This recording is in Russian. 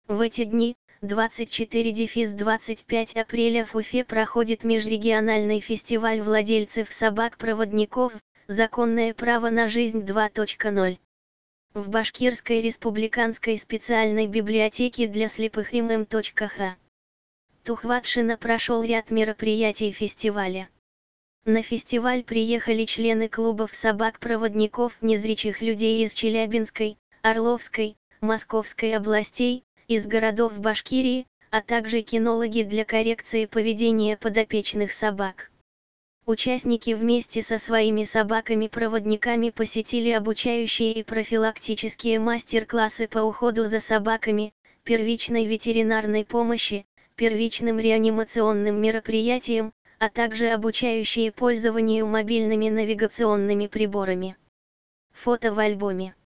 В эти дни, 24-25 апреля в Уфе проходит межрегиональный фестиваль владельцев собак-проводников «Законное право на жизнь 2.0». В Башкирской республиканской специальной библиотеке для слепых ММ.Х. Тухватшина прошел ряд мероприятий фестиваля. На фестиваль приехали члены клубов собак-проводников незрячих людей из Челябинской, Орловской, Московской областей, из городов Башкирии, а также кинологи для коррекции поведения подопечных собак. Участники вместе со своими собаками-проводниками посетили обучающие и профилактические мастер-классы по уходу за собаками, первичной ветеринарной помощи, первичным реанимационным мероприятиям, а также обучающие пользованию мобильными навигационными приборами. Фото в альбоме.